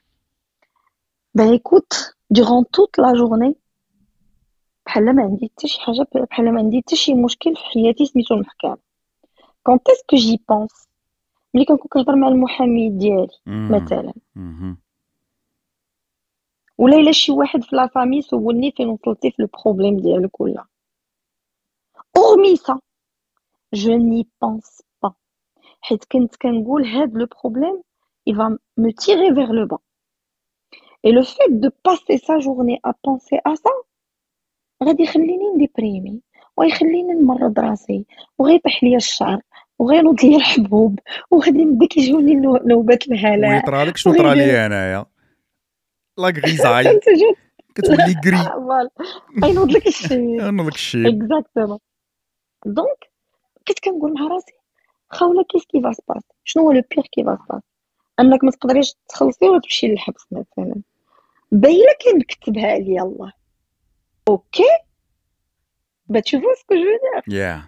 Speaker 3: écoute durant toute la journée بحال ما عندي حتى شي حاجه بحال ما عندي حتى شي مشكل في حياتي سميتو المحكمه. quand est-ce que j'y pense ملي كنكون كنهضر مع المحامي ديالي مثلا ولا الا شي واحد في لا فامي سولني فين وصلتي في البروبليم ديالك ولا hormis ça je n'y pense pas حيت كنت كنقول هاد لو بروبليم il va me tirer vers le bas et le fait de passer sa journée à penser à ça غادي يخليني نديبريمي ويخليني نمرض راسي وغيطيح ليا الشعر وغينوض ليا الحبوب وغادي نبدا كيجوني نوبات الهلع
Speaker 2: ويطرى لك شنو طرا ليا انايا لا غريزاي كتولي كري
Speaker 3: غينوض لك الشيء
Speaker 2: اكزاكتومون.
Speaker 3: دونك بقيت كنقول مع راسي خاوله كيسكي فا سباس شنو هو لو بيغ كي فا سباس انك ما تقدريش تخلصي وتمشي للحبس مثلا بايله كنكتبها عليا الله اوكي bah tu vois ce que je veux dire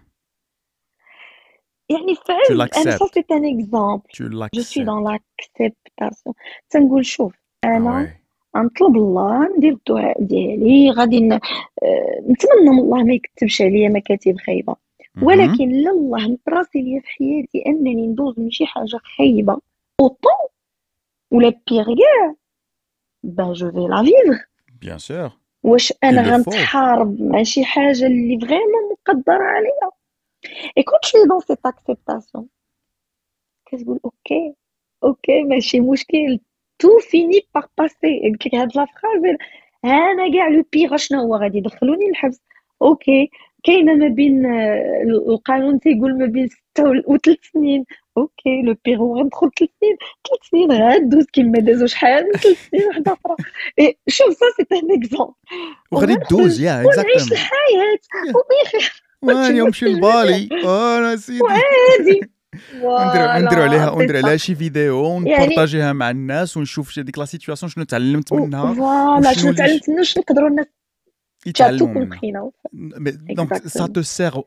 Speaker 3: يعني فعلا انا ça c'est un exemple je suis dans l'acceptation تنقول شوف انا نطلب الله ندير الدعاء ديالي غادي نتمنى من الله ما يكتبش عليا مكاتب خايبه ولكن لله نبراسي ليا في حياتي انني ندوز من شي حاجه خايبه autant ou la pire guerre ben je vais la vivre
Speaker 2: bien sûr
Speaker 3: واش انا غنتحارب مع شي حاجه اللي فريمون مقدره عليا. اي كنت شوي دون سيت اكسبتاسيون كتقول اوكي ماشي مشكل، تو فيني باغ باسي. قلت لك هاد لا فراز انا كاع لو بيغ شنو هو غادي يدخلوني للحبس. اوكي كاينه ما بين القانون تيقول ما بين 6 و3 سنين. اوكي لو بيغ هو غندخل 3 سنين، 3 سنين غادوز كيما دازو شحال من 3 سنين وحده اخرى. شوف سا سي ان اكزومبل
Speaker 2: وغادي دوز يا
Speaker 3: ونعيش الحياه وبخير
Speaker 2: واني نمشي لبالي انا سيدي
Speaker 3: وعادي.
Speaker 2: ونديروا عليها شي فيديو ونبارطاجيها مع الناس ونشوف هذيك لا سيتوياسيون شنو تعلمت منها.
Speaker 3: فوالا شنو تعلمت منها، شنو نقدروا الناس
Speaker 2: يتعلموا منها. Donc ça te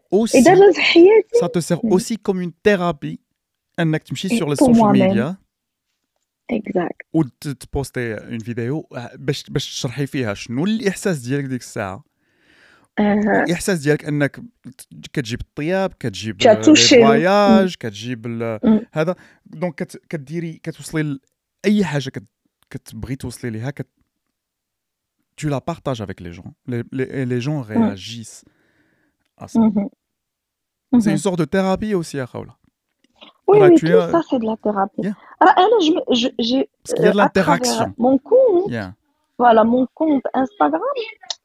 Speaker 2: sert aussi comme une thérapie انك تمشي sur les social media
Speaker 3: exact
Speaker 2: وتبوستي اون فيديو باش تشرحي فيها شنو الاحساس ديالك ديك الساعه. الاحساس ديالك انك كتجيب الطياب، كتجيب الفواياج، كتجيب هذا. دونك كديري كتوصلي لاي حاجه كتبغي توصلي ليها tu la partages avec les gens. Les gens réagissent à ça. C'est une sorte de thérapie aussi à Khaoula.
Speaker 3: Oui, tout ça c'est de la thérapie. J'ai
Speaker 2: parce qu'il y a de l'interaction.
Speaker 3: Mon compte, voilà, mon compte Instagram.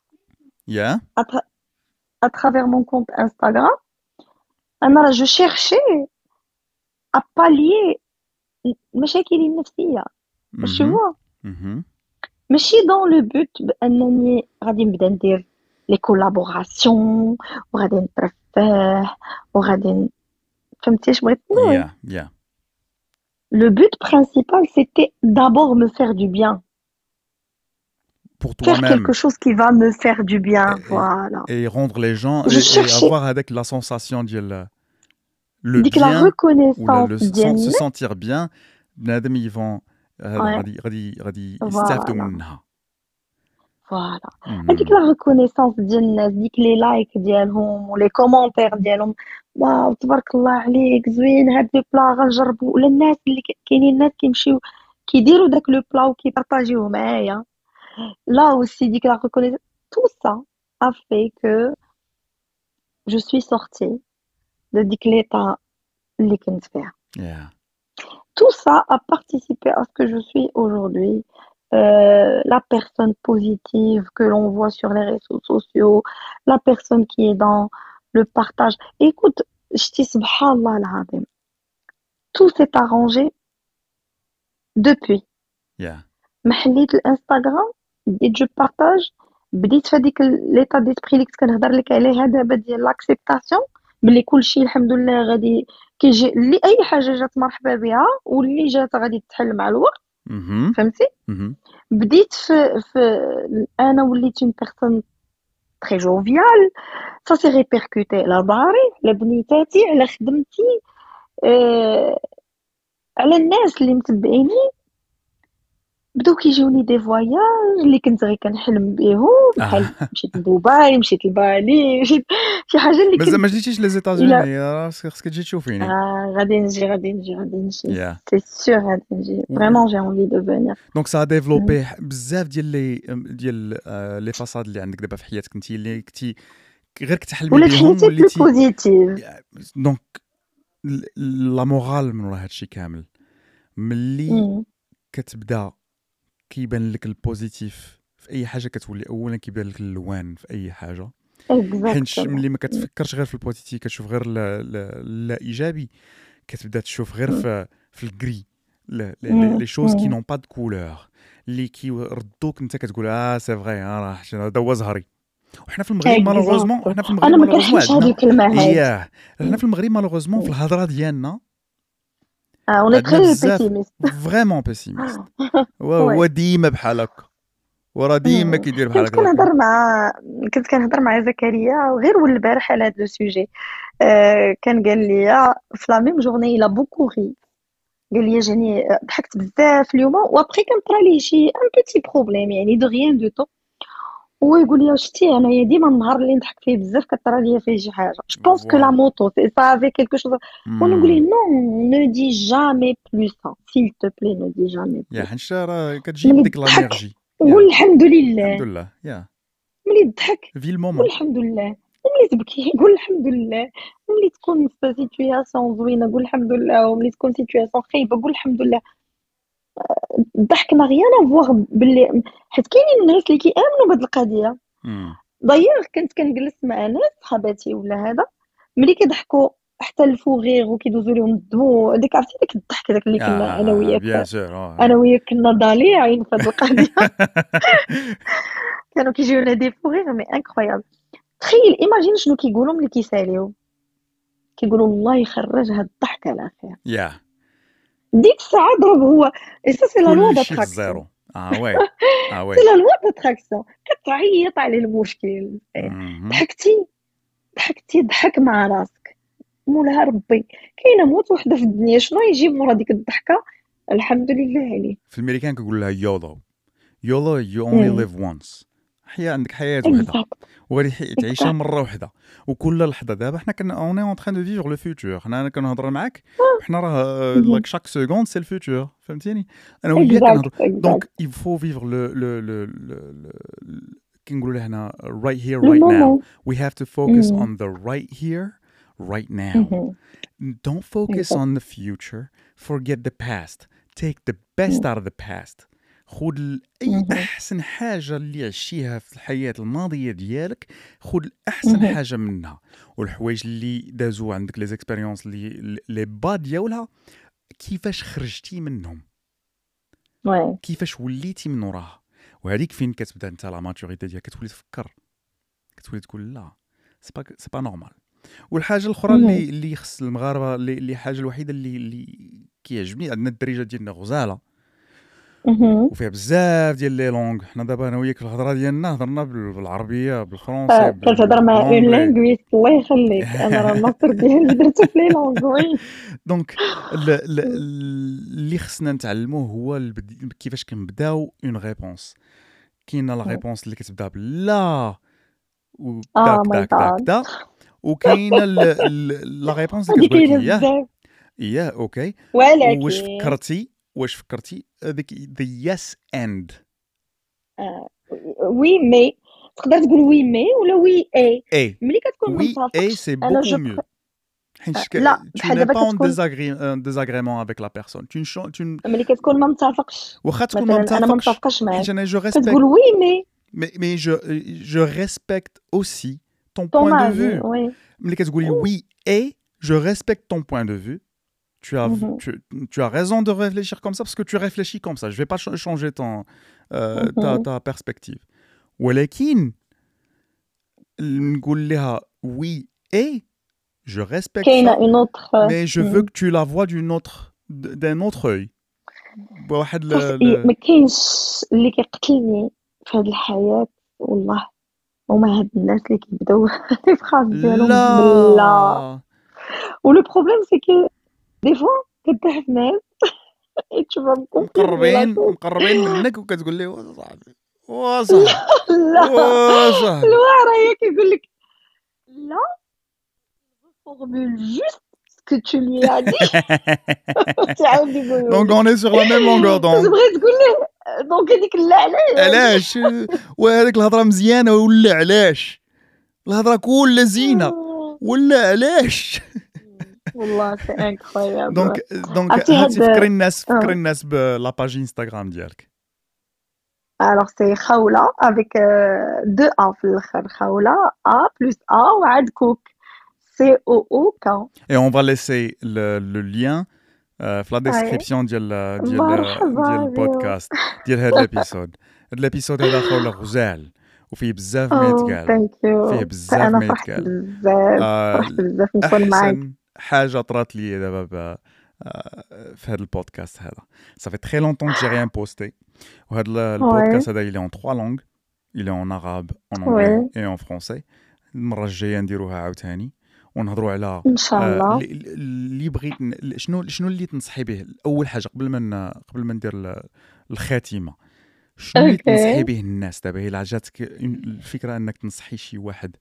Speaker 3: À travers mon compte Instagram, je cherchais à pallier مشاكلي النفسية. Tu vois. ماشي dans le but بأنني غادي نبدا ندير لي كولابوراسيون وغادي نترفه وغادي فهمتي اش بغيت نقول. Le but principal c'était d'abord me faire du bien.
Speaker 2: Pour toi-même.
Speaker 3: Faire quelque chose qui va me faire du bien, voilà.
Speaker 2: Et rendre les gens et avoir avec la sensation de le bien
Speaker 3: la reconnaissance
Speaker 2: ou se sentir bien. بنادم ils vont غادي يستافدوا منها.
Speaker 3: فوالا هذيك لا ريكونيسونس ديال الناس، ديك لي لايك ديالهم ولي كومونتير ديالهم، واو تبارك الله عليك زوين هاد لو بلا غنجربو. ولا الناس اللي كاينين الناس كيمشيو كيديروا داك لو بلا وكيبارطاجيوه معايا. Là aussi, dit que la reconnaissance, tout ça a fait que je suis sortie de l'état اللي كنت فيها. Tout ça a participé à ce que je suis aujourd'hui, la personne positive que l'on voit sur les réseaux sociaux, la personne qui est dans le partage. Écoute, je dis subhanallah al-azim, tout s'est arrangé depuis. محليت الانستغرام، بديت جو بارطاج، بديت في هذيك ليطا ديسبري اللي كنت كنهضر لك عليها دابا ديال لاكسبتاسيون، بلي كلشي الحمد لله غادي كيجي اللي اي حاجه جات مرحبا بها واللي جات غادي تحل مع الوقت. فهمتي. بديت في انا وليت اون بيرسون تري جوفيال، سا سي ريبيركوتي على داري، على بنيتاتي، على خدمتي، على الناس اللي متبعيني. بداو كيجيوني دي فواياج اللي كنت غير كنحلم بيهم، بحال مشيت لدبي، مشيت لبالي، مشيت شي حاجه اللي
Speaker 2: مازال ما جيتيش لي زيتازوني، خاصك تجي تشوفيني.
Speaker 3: غادي نجي سي سور غادي نجي فريمون جي انفي دو فينير.
Speaker 2: دونك سا ديفلوبي بزاف ديال لي فاساد اللي عندك دابا في حياتك انت اللي كنتي غير كتحلمي بهم
Speaker 3: وليتي بوزيتيف.
Speaker 2: دونك لا مورال من ورا هادشي كامل ملي كتبدا كيبان لك البوزيتيف في اي حاجه، كتولي اولا كيبان لك الالوان في اي حاجه. حيت ملي ما كتفكرش غير في البوزيتيف، كتشوف غير لا ايجابي، كتبدا تشوف غير في الكري لي شوز كي نون با دو كولور اللي كيردوك انت كتقول سي فري راه هذا هو زهري. وحنا في المغرب مالوغوزمون
Speaker 3: انا ما كنحبش هذه الكلمه هذه.
Speaker 2: حنا في المغرب مالوغوزمون في الهضره ديالنا
Speaker 3: on est très pessimiste.
Speaker 2: Vraiment pessimiste. هو ديما بحال هكا، وراه ديما كيدير بحال هكا.
Speaker 3: كنت كنهضر مع زكريا وغير البارح على هذا لو سوجي. كان قال لي في لا ميم جورني لا بوكو ري، قال لي جاني ضحكت بزاف اليوم، وابخي كان طرا لي شي ان بيتي بروبليم يعني دو ريان دو تو، ويقول لي شتي انايا ديما النهار اللي نضحك فيه بزاف كطرا ليا فيه شي حاجه. جو بونس كو لا موتو سي سا افيك كيلكو شوز. ونقول لي نو نو دي جامي بلو سا سيل تو بلي نو دي جامي.
Speaker 2: يا حنشه راه كتجيب ديك لانيرجي.
Speaker 3: والحمد لله
Speaker 2: الحمد لله.
Speaker 3: ملي تضحك
Speaker 2: في
Speaker 3: قول
Speaker 2: المومون.
Speaker 3: الحمد لله، وملي تبكي قول الحمد لله، وملي تكون في سيتوياسيون زوينه قول الحمد لله، وملي تكون سيتوياسيون خايبه قول الحمد لله. الضحك ما غيان افواغ باللي، حيت كاينين الناس اللي كيامنوا بهاد القضيه. ضير كنت كنجلس مع ناس صحاباتي ولا هذا، ملي كيضحكوا حتى الفوغيغ وكيدوزوا لهم الدموع، ديك عرفتي داك الضحك داك اللي كنا انا وياك
Speaker 2: بيان سور.
Speaker 3: انا وياك كنا ضالعين في هاد القضيه. كانوا كيجيونا دي فوغيغ مي انكرويابل. تخيل ايماجين شنو كيقولوا ملي كيساليو، كيقولوا الله يخرج هاد الضحك على خير.
Speaker 2: يا
Speaker 3: ديك الساعه ضرب هو سا سي لا لوا
Speaker 2: كل شيء في
Speaker 3: داتراكسيون،
Speaker 2: الزيرو. وي
Speaker 3: سي لا لوا داتراكسيون. كتعيط على المشكل، ضحكتي ضحك مع راسك مولاها ربي. كاينه موت وحده في الدنيا، شنو يجيب مورا ديك الضحكه؟ الحمد لله عليه.
Speaker 2: في الامريكان كيقول لها يولو يو اونلي ليف وانس. عندك حياه وحده وغادي تعيشها مره واحده، وكل لحظه. دابا حنا كنا اوني اون تران دو فيفر لو فيوتور. حنا كنهضر معاك وحنا راه لاك شاك سكوند سي الفيوتور، فهمتيني؟ انا وياك كنهضر. دونك il faut vivre le كنقولوا هنا right here right now. We have to focus on the right here right now. Don't focus on the future. Forget the past. Take the best out of the past. خذ أي أحسن حاجة اللي عشيها في الحياة الماضية ديالك، خذ أحسن حاجة منها. والحوايج اللي دازوا عندك، لي زيكسبيريونس اللي با ديالها، كيفاش خرجتي منهم، كيفاش وليتي من وراها. وهذيك فين كتبدا انت لا ماتوريتي ديالك، كتولي تفكر، كتولي تقول لا سي با نورمال. والحاجه الاخرى اللي خص المغاربه، اللي حاجه الوحيده اللي كيعجبني، عندنا الدرجه ديالنا غزاله وفيها بزاف ديال لي لونغ. حنا دابا انا وياك في الهضره ديالنا هضرنا بالعربيه، بالفرنسي،
Speaker 3: كتهضر مع اون لانغويست. الله يخليك، انا راه الماستر ديالي درتو في لي لونغ.
Speaker 2: دونك اللي خصنا نتعلموه هو كيفاش كنبداو اون ريبونس. كاينه لا ريبونس اللي كتبدا بلا وداك داك داك دا، وكاينه لا ريبونس اللي كتقول لك اياه اوكي.
Speaker 3: ولكن
Speaker 2: واش فكرتي هذيك ذا يس اند؟
Speaker 3: وي مي تقدر تقول وي مي ولا وي اي. ملي كتكون
Speaker 2: متفق اي سي بوكو ميو، حيت
Speaker 3: لا
Speaker 2: tu n'es pas en désagrément avec la personne.
Speaker 3: ملي كتكون ما متفقش،
Speaker 2: واخا تكون ما متفقش،
Speaker 3: انا ما متفقش معاك،
Speaker 2: حيت انا جو ريسبكت،
Speaker 3: كتقول وي
Speaker 2: مي جو ريسبكت اوسي ton point de vue. ملي كتقولي وي اي جو ريسبكت ton point de vue. Tu as raison de réfléchir comme ça parce que tu réfléchis comme ça. Je ne vais pas changer ta perspective. ولكن نقول لها oui et je respecte ça, mais je veux que tu la vois d'un autre œil. واحد
Speaker 3: ما كاينش اللي كيقتلني في هذه الحياة والله هما هاد الناس اللي كيبداو في خاص ديالهم بالله. ولو بروبليم سي كو دي فوا كتضحك ناس
Speaker 2: مقربين منك وكتقول لي وصاحبي وصاحبي
Speaker 3: الواعر هي كيقول لك لا فورمول جوست que tu lui as dit.
Speaker 2: Donc on est sur la même longueur d'onde.
Speaker 3: بغيت تقول له دونك هذيك لا
Speaker 2: علاش وهذيك الهضره مزيانه ولا علاش الهضره كلها زينه ولا علاش.
Speaker 3: والله سي انكرويابل.
Speaker 2: دونك هاتي فكري الناس بلا باج انستغرام ديالك.
Speaker 3: Alors c'est Khawla avec 2 A في الاخر، Khawla A plus A وعاد كوك COOK.
Speaker 2: Et on va laisser le lien في la description ديال البودكاست ديال هذا الابيسود. هذا الابيسود هذا خوله غزال وفيه بزاف ما يتقال، فيه بزاف ما يتقال.
Speaker 3: فرحت بزاف نكون معاك.
Speaker 2: حاجه طرات لي دابا في هذا البودكاست هذا. Ça fait très longtemps que j'ai rien posté. وهذا البودكاست هذا il est en 3 langues. Il est en arabe, en anglais et en français. المره الجايه نديروها عاوتاني ونهضروا على
Speaker 3: ان شاء الله
Speaker 2: اللي بغيت شنو اللي تنصحي به. اول حاجه قبل ما ندير الخاتمه، شنو اللي تنصحي به الناس دابا؟ الا جاتك الفكره انك تنصحي شي واحد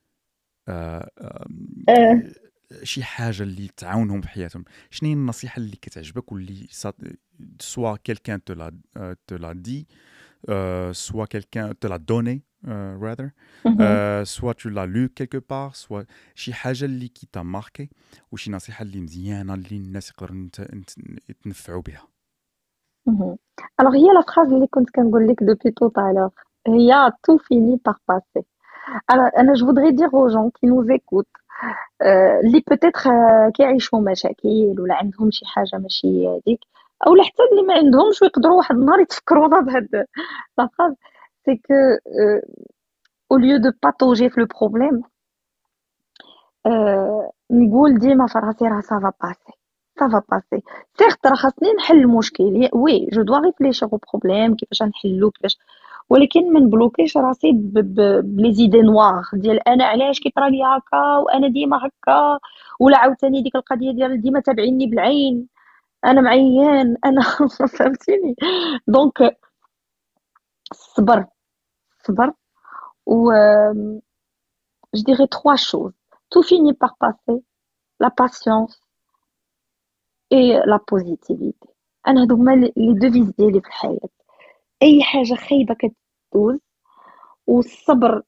Speaker 2: شي حاجه اللي تعاونهم في حياتهم، شنو هي النصيحه اللي كتعجبك واللي سوا quelqu'un te l'a dit, soit quelqu'un te l'a donné rather. Soit tu l'as lu quelque part, soit شي حاجة اللي qui t'a marqué وشي نصيحة اللي مزيانة اللي الناس يقدروا يتنفعوا بها.
Speaker 3: Alors هي la phrase اللي كنت كنقول لك depuis tout à l'heure. هي tout finit par passer. Alors je voudrais dire aux gens qui nous écoutent اللي peut-être كيعيشوا مشاكل ولا عندهم شي حاجة ماشي هذيك او حتى اللي ما عندهمش ويقدروا واحد النهار يتفكرونا بهاد لا phrase c'est que au lieu de patauger في le problème نقول ديما في راسي راه ça va passer. Ça va passer. Certes راه خاصني نحل المشكل. Oui, je dois réfléchir au problème كيفاش نحلو كيفاش ولكن ما نبلوكيش راسي بلي زيدي نوار ديال انا علاش كيطرا لي هكا وانا ديما هكا ولا عاوتاني ديك القضيه ديال ديما تابعيني بالعين انا معيان انا فهمتيني دونك الصبر و je dirais trois choses. Tout finit par passer. La patience et la positivité. أنا هادو هما لي ديفيز ديالي في الحياة. أي حاجة خايبة كتدوز والصبر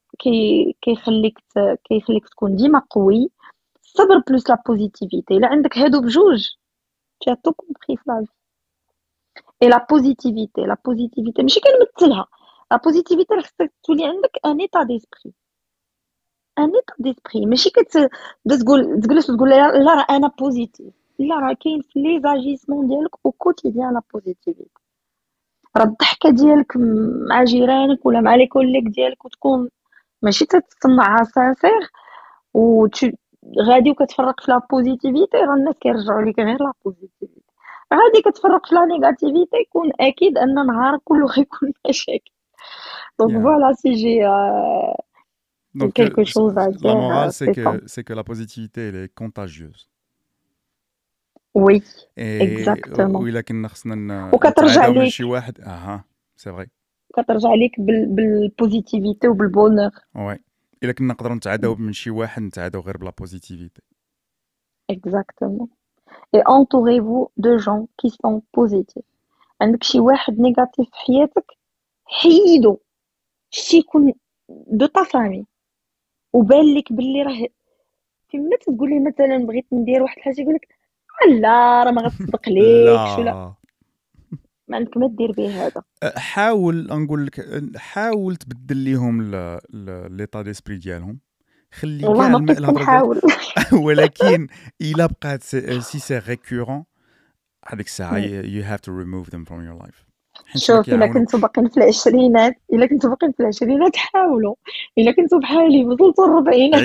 Speaker 3: كيخليك تكون ديما قوي. الصبر بلس لا بوزيتيفيتي. إلا عندك هادو بجوج tu as tout compris في la vie. Et la positivité ماشي كنمثلها. La positivité راه خصك تولي عندك un état d'esprit. ان ايتا ديسبري ماشي تجلس وتقول لا راه انا بوزيتيف لا راه كاين في لي زاجيسمون ديالك او كوتيديان لا بوزيتيفيتي راه الضحكه ديالك مع جيرانك ولا مع لي كوليك ديالك وتكون ماشي تتصنعها سانسير و غادي وكتفرق في لا بوزيتيفيتي راه الناس كيرجعوا لك غير لا بوزيتيفيتي غادي كتفرق في لا نيجاتيفيتي يكون اكيد ان نهار كله غيكون مشاكل دونك فوالا سي جي
Speaker 2: Donc,
Speaker 3: quelque chose à dire.
Speaker 2: La morale, c'est que la positivité, elle est contagieuse.
Speaker 3: Oui, exactement.
Speaker 2: ولكن خصنا
Speaker 3: وكترجع ليك
Speaker 2: شي واحد سي فري
Speaker 3: كترجع ليك بالبوزيتيفيتي وبالبونور.
Speaker 2: وي الا كنا نقدروا نتعاداو من شي واحد نتعاداو غير بلا بوزيتيفيتي.
Speaker 3: Exactement. Et entourez-vous de gens qui sont positifs. عندك شي واحد نيجاتيف في حياتك حيدو شي يكون دو تا فامي وبان لك باللي راه كيما تقول لي مثلا بغيت ندير واحد الحاجه يقول لك لا راه ما غتصدق ليكش ولا ما عندك ما دير به هذا.
Speaker 2: حاول نقول لك حاول تبدل ليهم ليطا ديسبري ديالهم خلي كاع
Speaker 3: الهضره
Speaker 2: ولكن الا بقات سي سي ريكورون هذيك الساعه you have to remove them from your life.
Speaker 3: شوف إلا كنتو باقين في العشرينات حاولوا. إلا كنتو بحالي وصلتوا الربعينات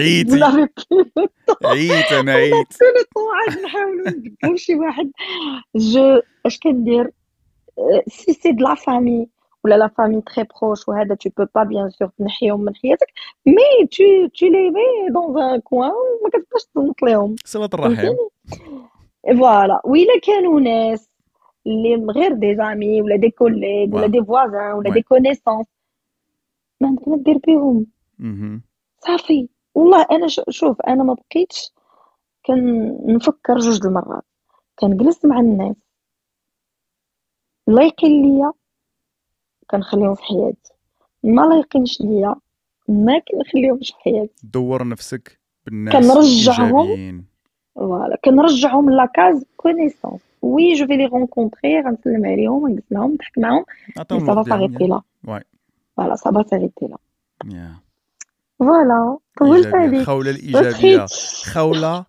Speaker 2: عييت أنا
Speaker 3: عاد نحاولوا نبدلو شي واحد. اش كندير سي سي د لا فامي ولا لا فامي تري بروش وهذا tu peux pas bien sûr تنحيهم من حياتك مي tu les mets dans un coin وما كتبقاش تنط ليهم
Speaker 2: صلة الرحم.
Speaker 3: فوالا. وإلا كانوا ناس اللي غير دي زامي ولا دي كوليغ ولا دي فوازان ولا دي كونيسونس ما عندك ما دير بهم صافي. والله انا شوف انا ما بقيتش كنفكر جوج المرات كنجلس مع الناس لايقين ليا كنخليهم في حياتي ما لايقينش ليا ما كنخليهمش في حياتي.
Speaker 2: دور نفسك بالناس
Speaker 3: كنرجعهم فوالا كنرجعهم لاكاز كونيسونس. Oui, je vais les rencontrer, غنسلم عليهم ونجلس معاهم نضحك معاهم. Mais ça va s'arrêter là.
Speaker 2: Ouais.
Speaker 3: Voilà, ça va s'arrêter là.
Speaker 2: Yeah.
Speaker 3: Voilà. طولت عليك.
Speaker 2: خولة الإيجابية. خولة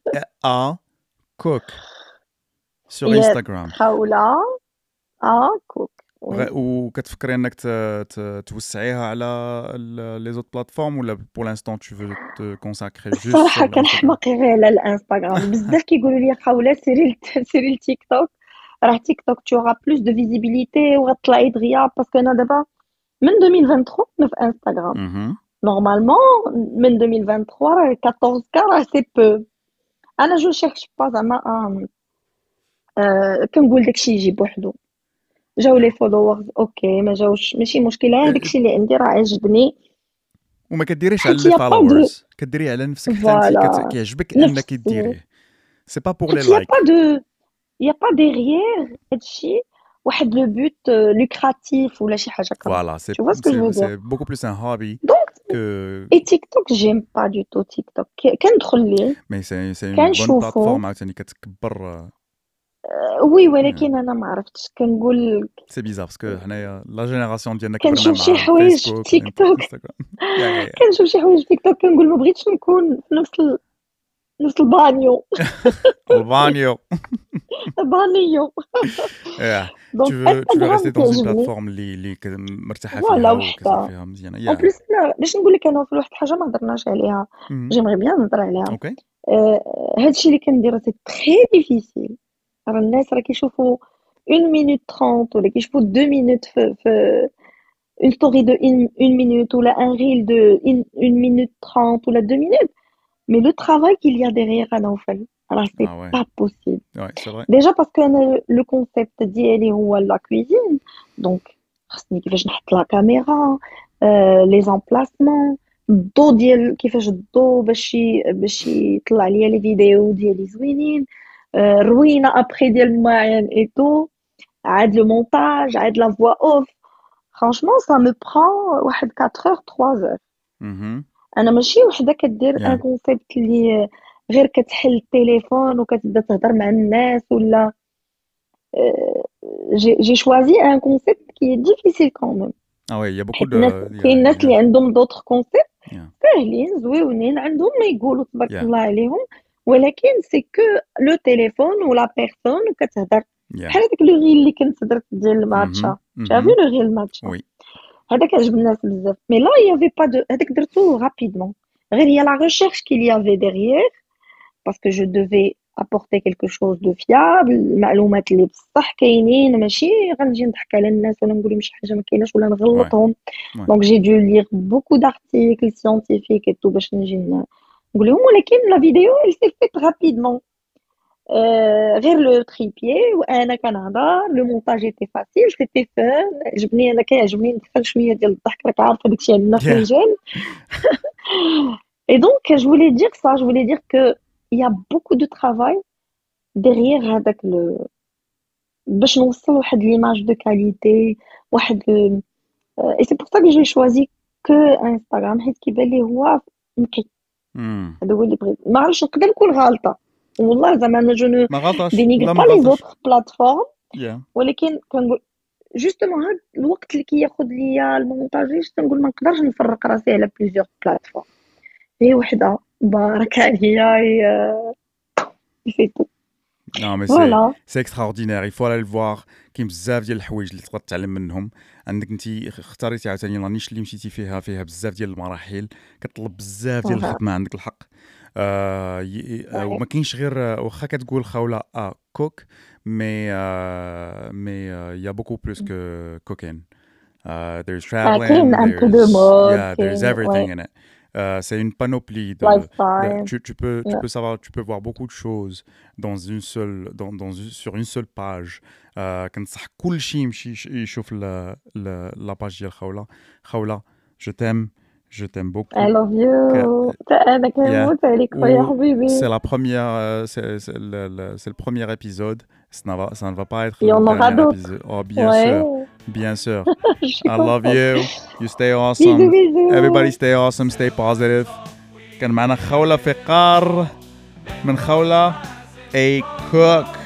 Speaker 2: كوك sur Instagram.
Speaker 3: خولة كوك.
Speaker 2: وكتفكري انك توسعيها على لي زوت بلاتفورم ولا pour l'instant tu veux te consacrer juste
Speaker 3: صراحه كنحماق غير على الانستغرام. بزاف كيقولوا لي خوله سيري التيك توك راه تيك توك tu auras plus de visibilité وغتطلعي دغيا باسكو انا دابا من 2023 في انستغرام نورمالمون من 2023 راه 14 كا راه سي بو. انا جو شيرش با زعما كنقول داكشي يجي بوحدو. جاو لي فولورز اوكي ما جاوش ماشي مشكله هذاك الشيء اللي عندي راه عجبني
Speaker 2: وما كديريش على لي فولورز كديري على نفسك حتى انت كيعجبك انك ديريه سي با بور لي لايك
Speaker 3: يا با ديغيير هادشي واحد le but lucratif ولا شي حاجة كذا.
Speaker 2: Voilà,
Speaker 3: Tu vois ce que je veux dire?
Speaker 2: c'est beaucoup plus un hobby
Speaker 3: Donc
Speaker 2: que...
Speaker 3: et TikTok j'aime pas du tout TikTok. كندخل ليه
Speaker 2: Mais c'est une bonne
Speaker 3: كنشوفو
Speaker 2: plateforme عاوتاني كتكبر.
Speaker 3: وي ولكن انا ما عرفتش كنقول
Speaker 2: C'est bizarre parce que حنايا la génération ديالنا
Speaker 3: كنشوف
Speaker 2: كبرنا
Speaker 3: شي
Speaker 2: مع
Speaker 3: حوايج في
Speaker 2: فيسبوك
Speaker 3: تيك توك
Speaker 2: انستغرام.
Speaker 3: كنشوف شي حوايج في تيك توك كنقول ما بغيتش نكون في نفس البانيو
Speaker 2: البانيو.
Speaker 3: بانيو
Speaker 2: Tu veux rester dans une plateforme اللي مرتاحه فيها وكذا فيها مزيانه.
Speaker 3: ان بليس باش نقول لك انا في واحد الحاجه ما هضرناش عليها جيمري بيان نهضر عليها.
Speaker 2: اوكي
Speaker 3: هادشي اللي كندير سي تري ديفيسيل. راه الناس راه كيشوفوا 1 minute 30 ولا كيشوفوا 2 minutes في une story de 1 minute ou un reel de 1 minute 30 ou 2 minutes. Mais le travail qu'il y a derrière à Naoufal, alors c'est pas possible.
Speaker 2: Ouais, c'est vrai.
Speaker 3: Déjà parce que le concept d'y ou la cuisine, donc كيفاش نحط la caméra, les emplacements, الضو ديال كيفاش الضو باش يطلع ليا لي فيديو ديالي زوينين, روينه ابري ديال معين et tout, عاد le montage, عاد la voix off. Franchement, ça me prend 4 heures, 3 heures. انا ماشي وحده كدير ان كونسيبت اللي غير كتحل التليفون وكتبدا تهضر مع الناس ولا j'ai choisi un concept qui est difficile quand même.
Speaker 2: Ah ouais, il y a beaucoup de
Speaker 3: كاين الناس اللي عندهم d'autres concepts ساهلين زوينين عندهم ما يقولوا تبارك الله عليهم, ولكن سي كو لو تليفون ولا بيرسون وكتهضر بحال هذاك لو غيل اللي كنت هضرت ديال الماتشا. شافي لو غيل الماتشا هذاك عجب الناس بزاف. مي لا يافي با دو هذاك درتو رابيدمون غير هي لا ريشيرش كي يافي ديغيير باسكو جو دوفي apporter quelque chose de fiable, المعلومات اللي بصح كاينين ماشي غنجي نضحك على الناس ولا نقول لهم شي حاجه ما كايناش ولا نغلطهم. دونك جي دو لير بوكو دارتيكل سيانتيفيك اي تو باش نجي نقول لهم, ولكن لا فيديو elle s'est faite rapidement. غير لو تريبيي وانا كنهضر لو مونتاج ايتي فاسيل سيتي فان. عجبني انا كيعجبني ندخل شويه ديال الضحك, راك عارفه داكشي عندنا في المجال. Et donc je voulais dire ça, je voulais dire que il y a beaucoup de travail derrière هذاك باش نوصل واحد l'image de qualité واحد et c'est pour ça que j'ai choisi que Instagram حيت كيبان لي هو نقي. هذا هو اللي بغيت. ما عرفتش نقدر نكون غلطه والله زعما انا جو نو دينيغ با لي زوتر بلاتفورم, ولكن كنقول جوستومون هاد الوقت اللي كياخذ ليا المونتاجيش تنقول ما نقدرش نفرق راسي على بليزيور بلاتفورم. هي وحده بارك عليا في تو.
Speaker 2: Non mais c'est extraordinaire, il faut aller le voir. كاين بزاف ديال الحوايج اللي تقدر تتعلم منهم. عندك انت اختاريتي عاوتاني لا نيش اللي مشيتي فيها بزاف ديال المراحل, كتطلب بزاف ديال الخدمه, عندك الحق. وما كاينش غير واخا كتقول خوله كوك, مي il y a beaucoup plus que cooking. There's traveling, there's everything in it. C'est une panoplie de tu peux savoir, tu peux voir beaucoup de choses dans une seule sur une seule page. كنصح كل شيء يمشي يشوف la page ديال خوله. Je t'aime beaucoup.
Speaker 3: I love you. أنا كنموت عليك يا حبيبي.
Speaker 2: C'est la première, c'est le premier épisode. Ça ne va pas être
Speaker 3: le dernier
Speaker 2: épisode. Oh, bien sûr. I love you. You stay awesome. Everybody stay awesome. Stay positive. كان معنا خولة فقار من خولة a cook.